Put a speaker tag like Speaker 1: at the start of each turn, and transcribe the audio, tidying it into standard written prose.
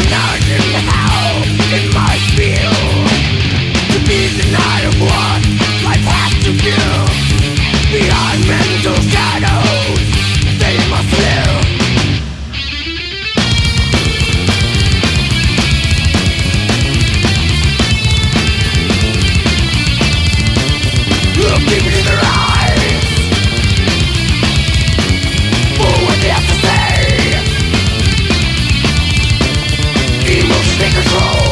Speaker 1: Imagine how it might feel to be denied of what life has to give. Behind mental shadows, they must live. Look deep into their eyes for what they have to say. Emotions take control.